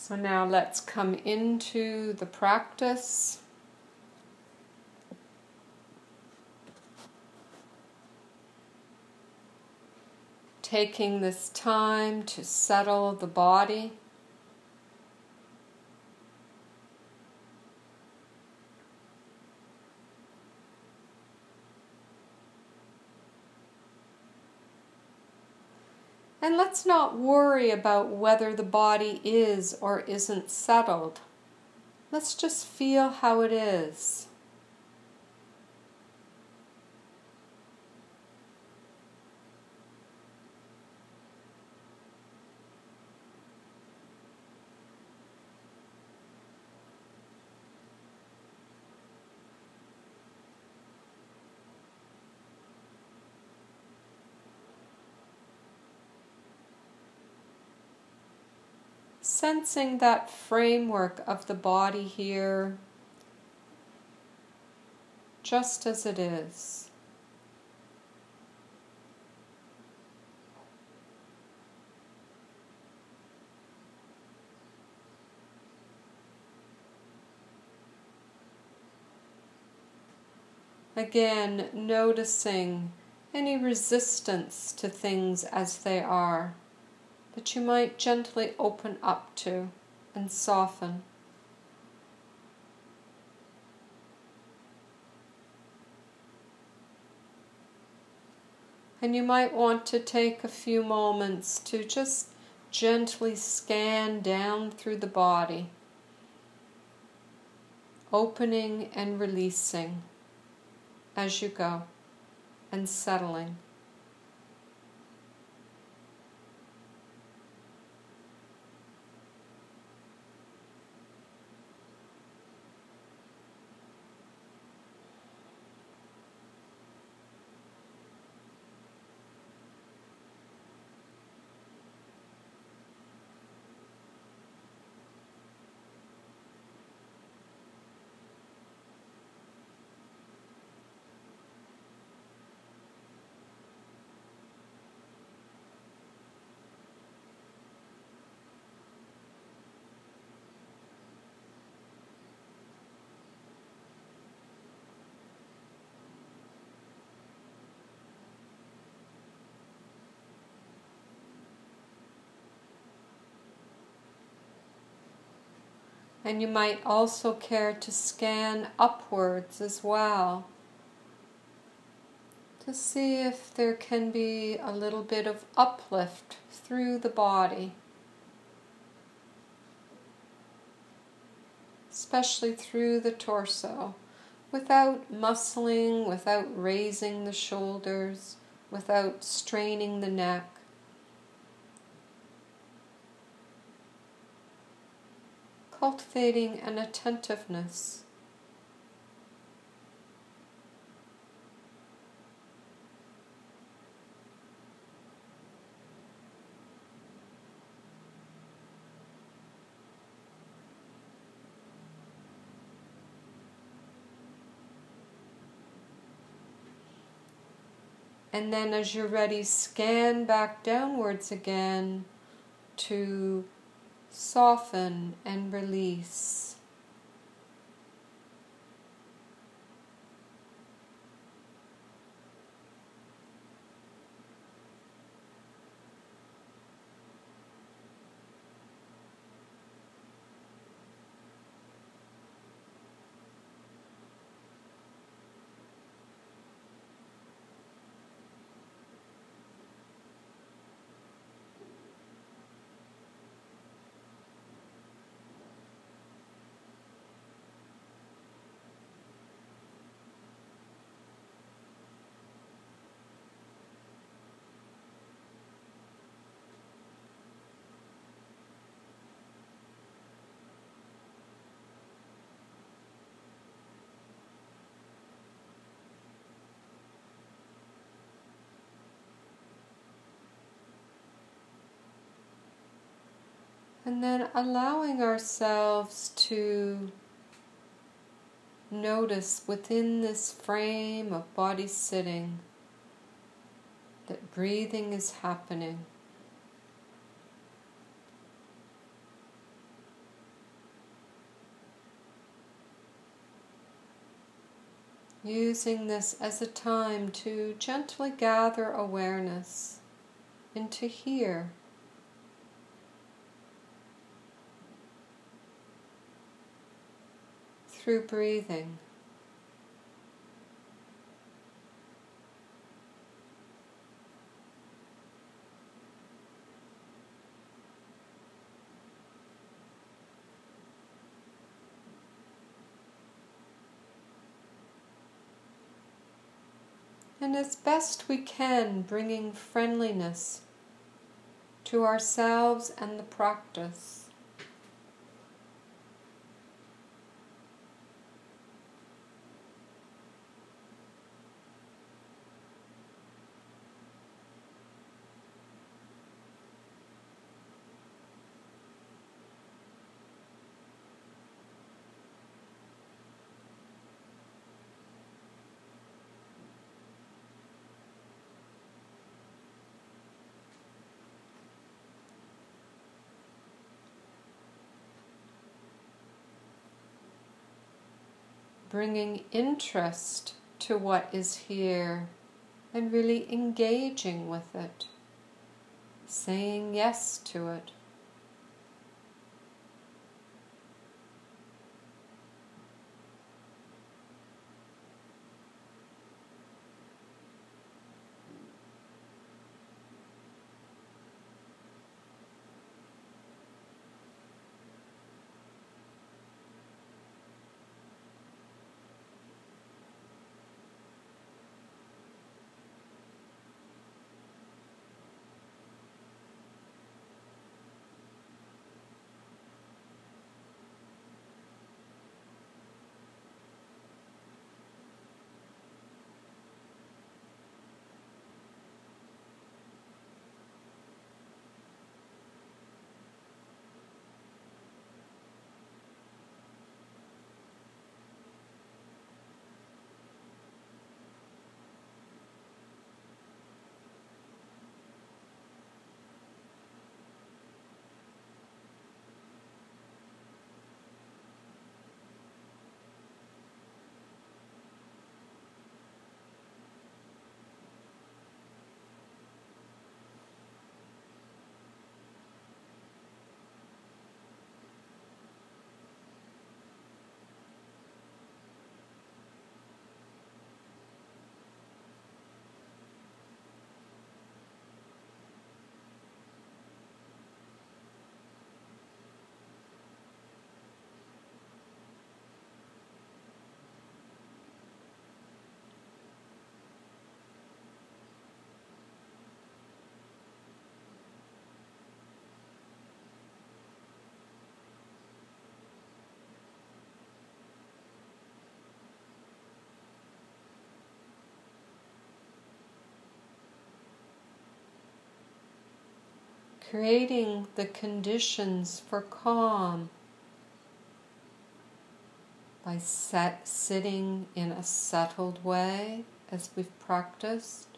So now let's come into the practice. Taking this time to settle the body. And let's not worry about whether the body is or isn't settled. Let's just feel how it is. Sensing that framework of the body here, just as it is. Again, noticing any resistance to things as they are, that you might gently open up to and soften. And you might want to take a few moments to just gently scan down through the body, opening and releasing as you go, and settling. And you might also care to scan upwards as well, to see if there can be a little bit of uplift through the body, especially through the torso, without muscling, without raising the shoulders, without straining the neck. Cultivating an attentiveness. And then as you're ready, scan back downwards again to soften and release. And then allowing ourselves to notice within this frame of body sitting that breathing is happening. Using this as a time to gently gather awareness into here. Through breathing. And as best we can, bringing friendliness to ourselves and the practice. Bringing interest to what is here and really engaging with it, saying yes to it. Creating the conditions for calm by sitting in a settled way as we've practiced.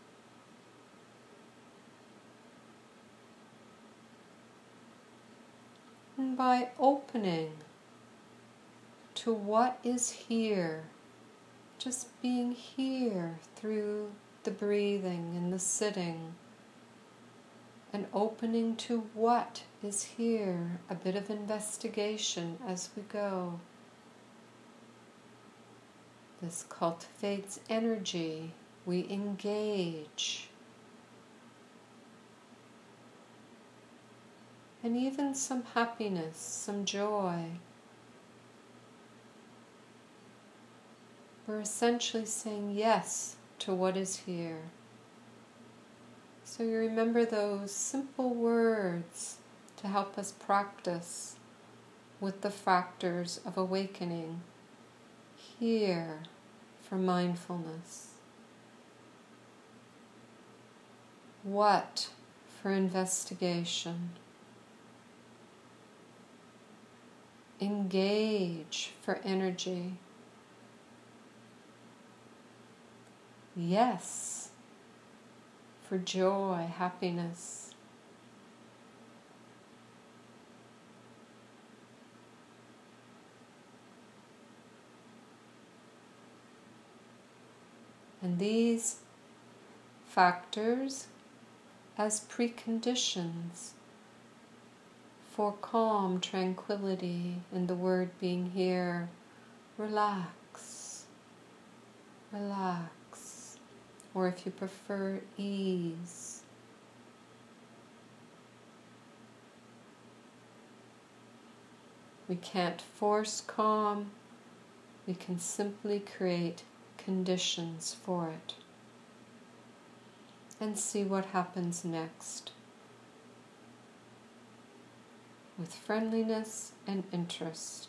And by opening to what is here, just being here through the breathing and the sitting. And opening to what is here, a bit of investigation as we go. This cultivates energy, we engage. And even some happiness, some joy. We're essentially saying yes to what is here. So you remember those simple words to help us practice with the factors of awakening. Here for mindfulness. What for investigation. Engage for energy. Yes for joy, happiness. And these factors as preconditions for calm, tranquility, and the word being here, relax, relax, or if you prefer, ease. We can't force calm, we can simply create conditions for it. And see what happens next. With friendliness and interest.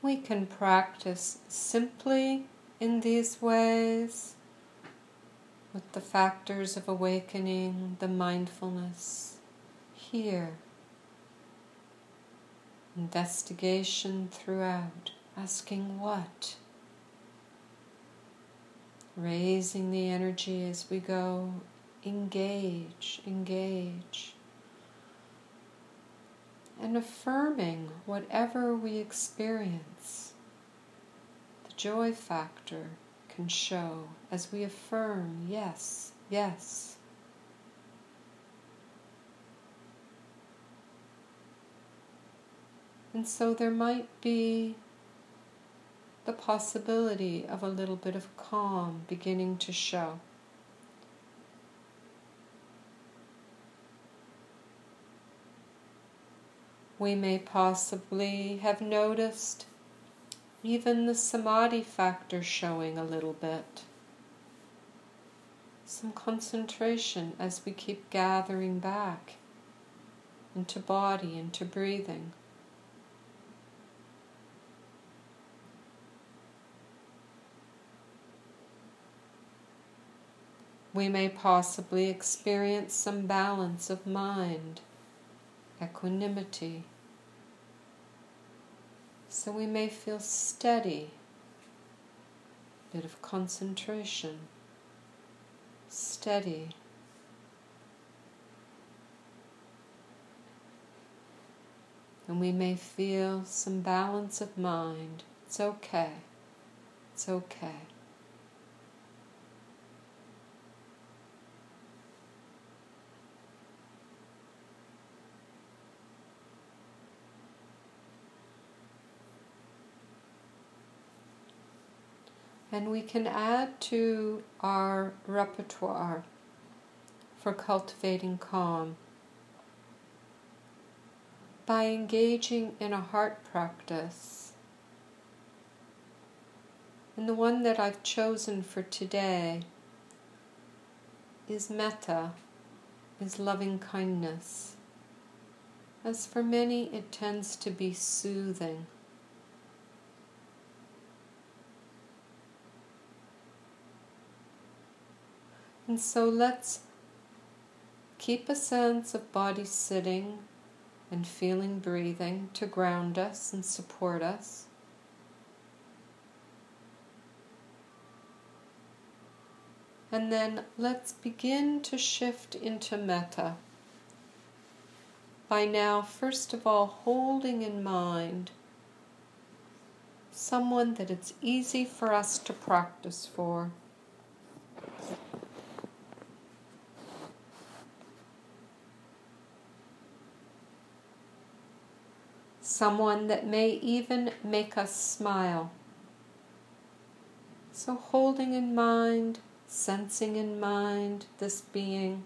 We can practice simply in these ways with the factors of awakening, the mindfulness here. Investigation throughout, asking what? Raising the energy as we go, engage, engage. And affirming whatever we experience. The joy factor can show as we affirm, yes, yes. And so there might be the possibility of a little bit of calm beginning to show. We may possibly have noticed even the samadhi factor showing a little bit. Some concentration as we keep gathering back into body, into breathing. We may possibly experience some balance of mind, equanimity. So we may feel steady, a bit of concentration, steady. And we may feel some balance of mind. It's okay. It's okay. And we can add to our repertoire for cultivating calm by engaging in a heart practice. And the one that I've chosen for today is metta, is loving kindness. As for many, it tends to be soothing. And so let's keep a sense of body sitting and feeling breathing to ground us and support us. And then let's begin to shift into metta. By now, first of all, holding in mind someone that it's easy for us to practice for. Someone that may even make us smile. So holding in mind, sensing in mind this being.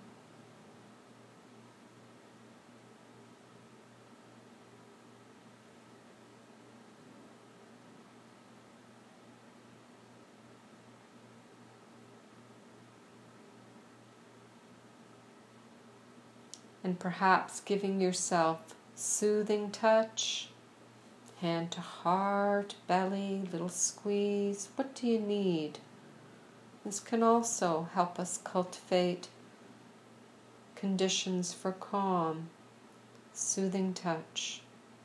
And perhaps giving yourself soothing touch, hand to heart, belly, little squeeze. What do you need? This can also help us cultivate conditions for calm, soothing touch.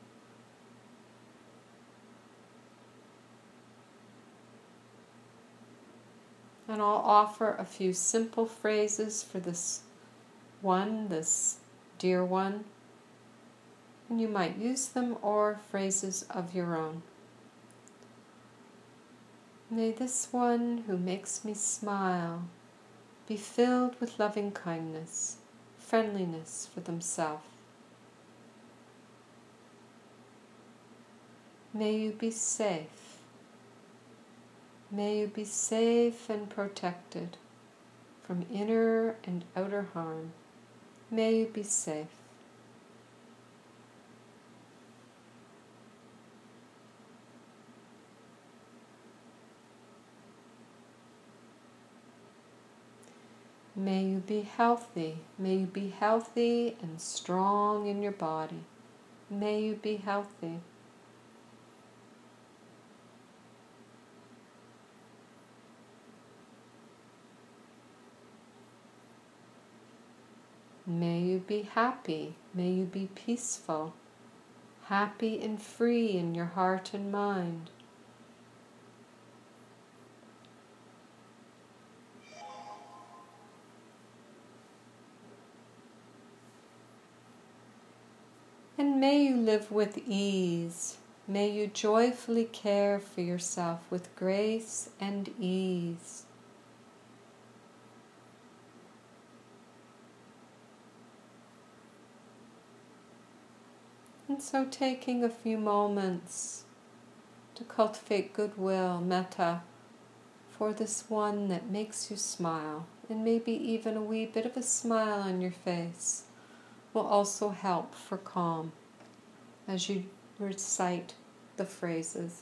And I'll offer a few simple phrases for this one, this dear one. And you might use them or phrases of your own. May this one who makes me smile be filled with loving kindness, friendliness for themselves. May you be safe. May you be safe and protected from inner and outer harm. May you be safe. May you be healthy. May you be healthy and strong in your body. May you be healthy. May you be happy. May you be peaceful, happy and free in your heart and mind. And may you live with ease. May you joyfully care for yourself with grace and ease. And so taking a few moments to cultivate goodwill, metta, for this one that makes you smile, and maybe even a wee bit of a smile on your face will also help for calm as you recite the phrases.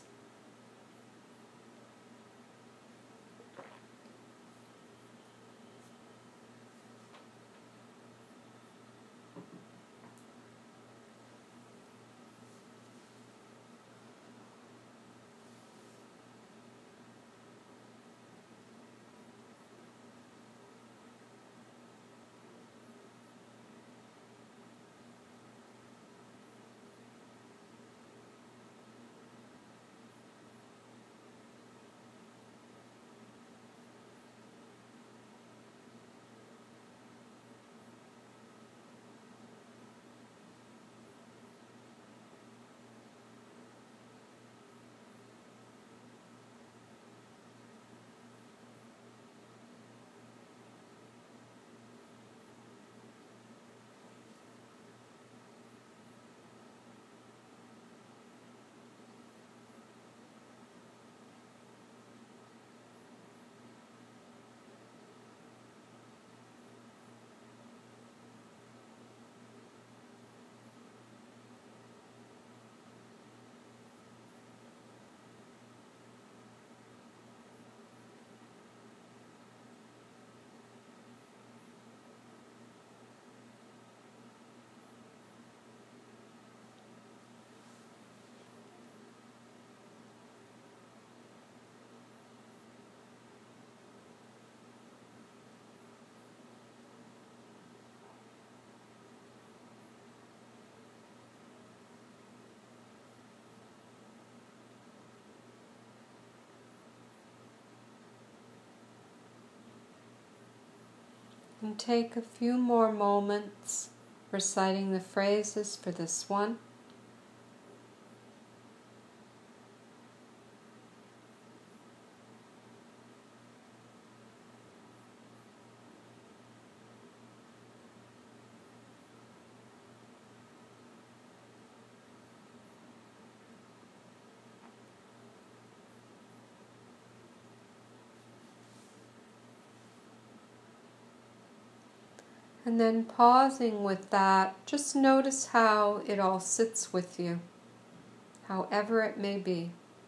And take a few more moments reciting the phrases for this one. And then pausing with that, just notice how it all sits with you, however it may be.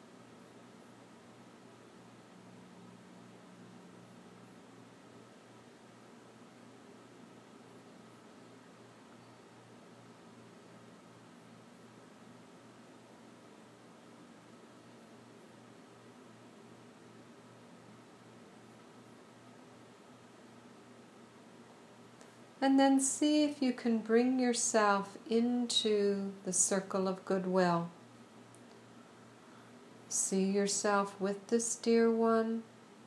And then see if you can bring yourself into the circle of goodwill. See yourself with this dear one.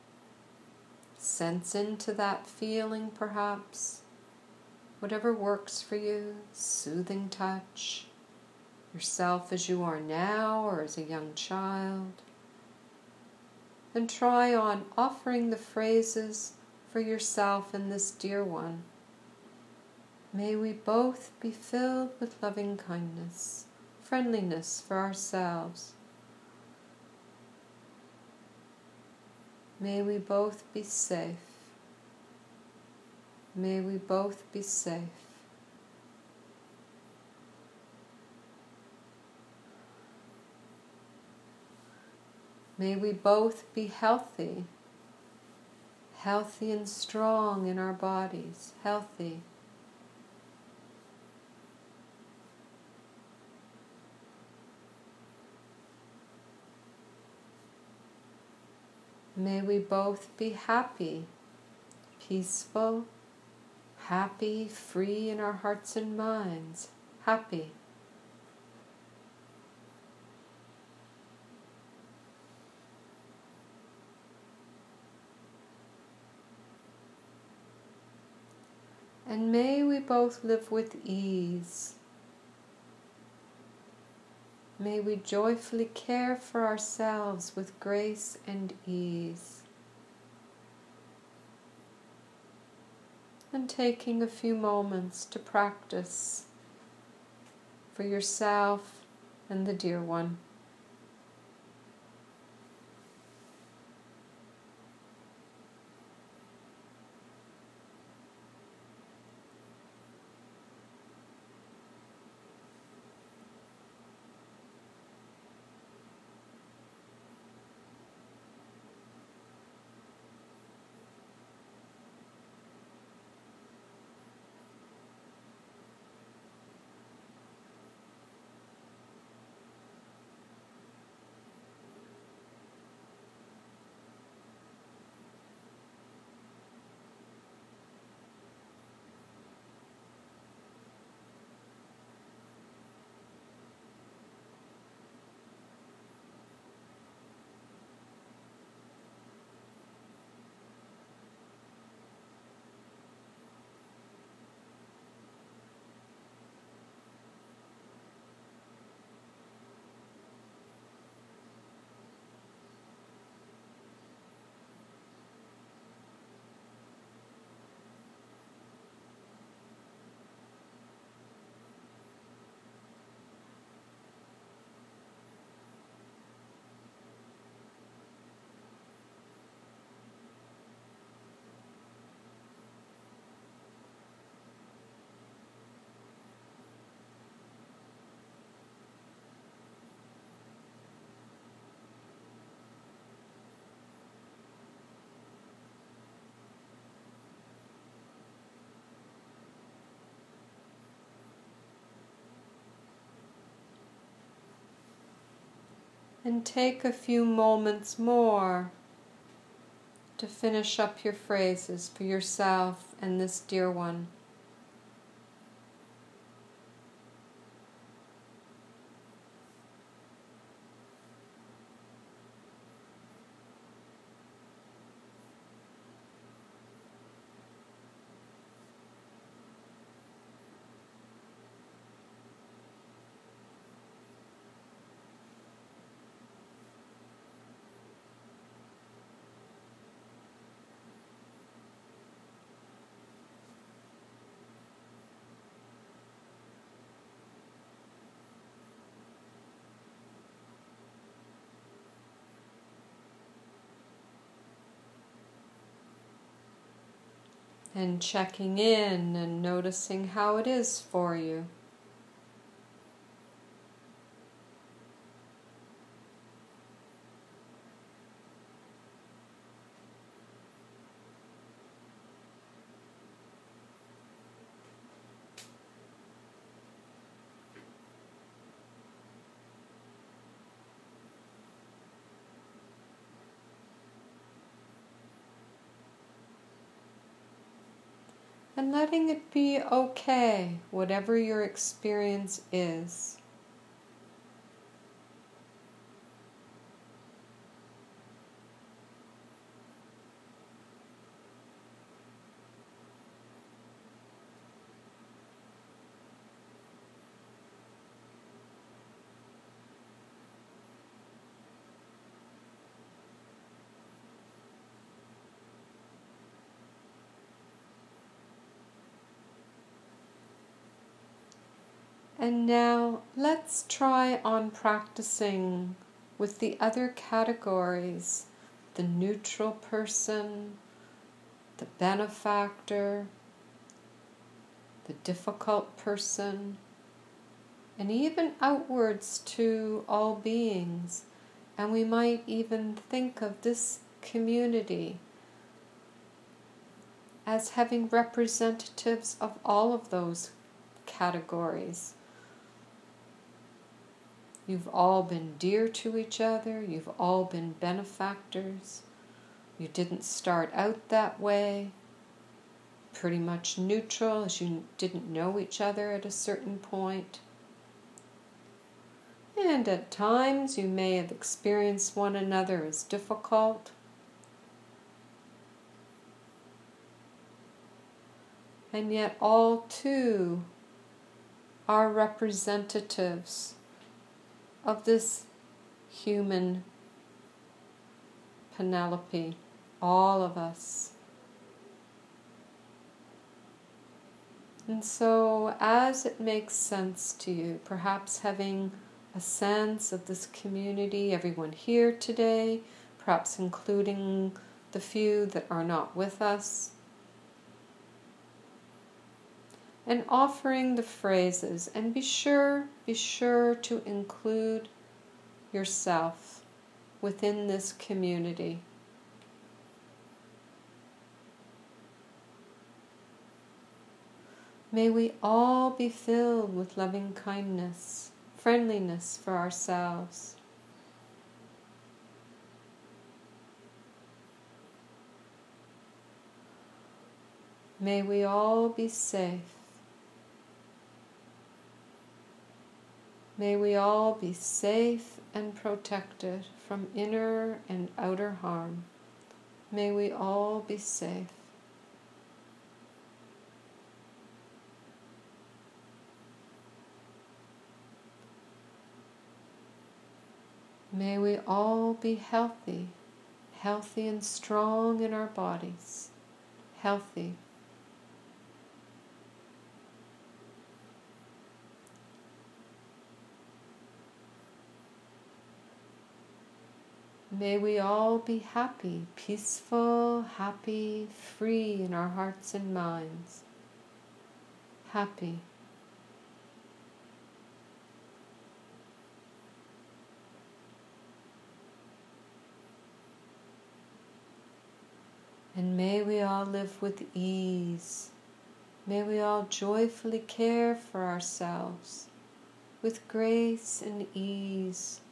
Sense into that feeling perhaps. Whatever works for you, soothing touch. Yourself as you are now or as a young child. And try on offering the phrases for yourself and this dear one. May we both be filled with loving kindness, friendliness for ourselves. May we both be safe. May we both be safe. May we both be healthy, healthy and strong in our bodies, healthy. May we both be happy, peaceful, happy, free in our hearts and minds, happy. And may we both live with ease. May we joyfully care for ourselves with grace and ease. And taking a few moments to practice for yourself and the dear one. And take a few moments more to finish up your phrases for yourself and this dear one. And checking in and noticing how it is for you. And letting it be okay, whatever your experience is. And now let's try on practicing with the other categories, the neutral person, the benefactor, the difficult person, and even outwards to all beings. And we might even think of this community as having representatives of all of those categories. You've all been dear to each other, you've all been benefactors, you didn't start out that way, pretty much neutral, as you didn't know each other at a certain point. And at times you may have experienced one another as difficult. And yet all two are representatives of this human Penelope, all of us. And so, as it makes sense to you, perhaps having a sense of this community, everyone here today, perhaps including the few that are not with us, and offering the phrases, and be sure to include yourself within this community. May we all be filled with loving kindness, friendliness for ourselves. May we all be safe. May we all be safe and protected from inner and outer harm. May we all be safe. May we all be healthy, healthy and strong in our bodies, healthy. May we all be happy, peaceful, happy, free in our hearts and minds. Happy. And may we all live with ease. May we all joyfully care for ourselves with grace and ease.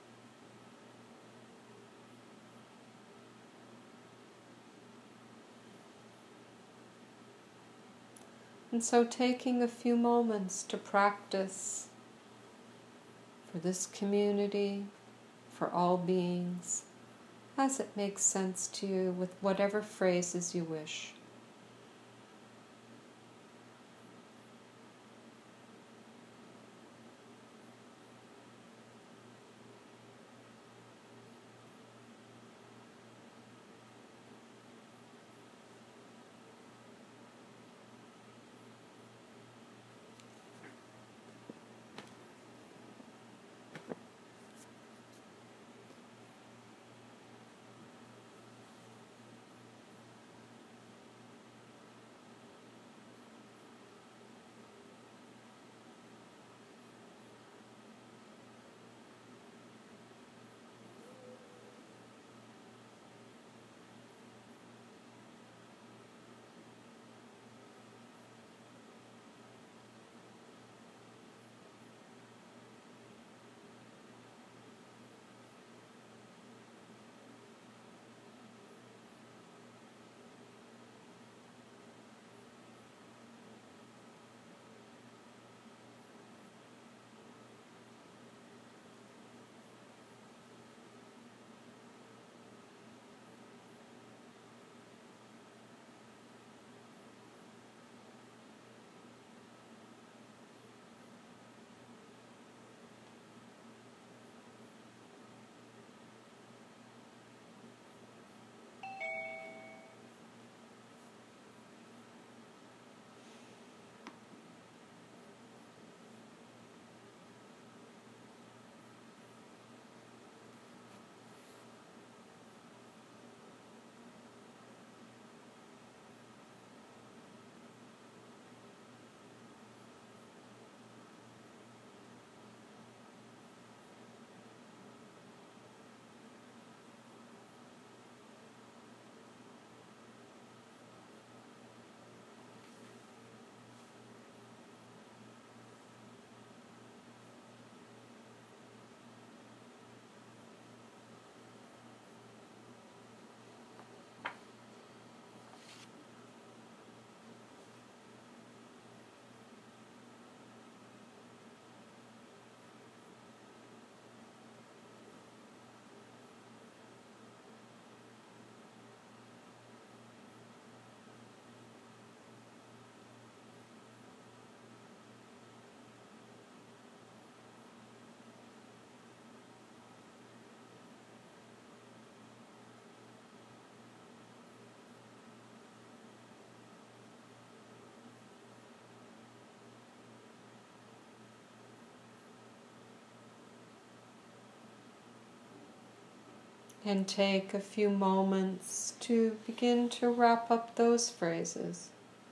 And so taking a few moments to practice for this community, for all beings, as it makes sense to you with whatever phrases you wish. And take a few moments to begin to wrap up those phrases.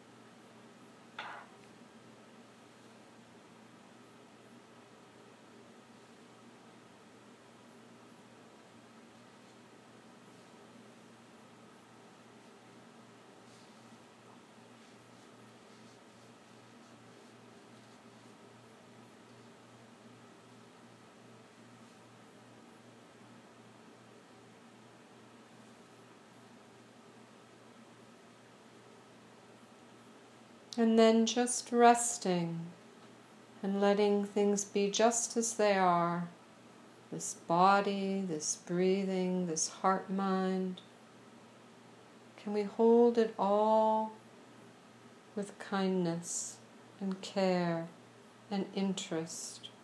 And then just resting and letting things be just as they are. This body, this breathing, this heart-mind. Can we hold it all with kindness and care and interest?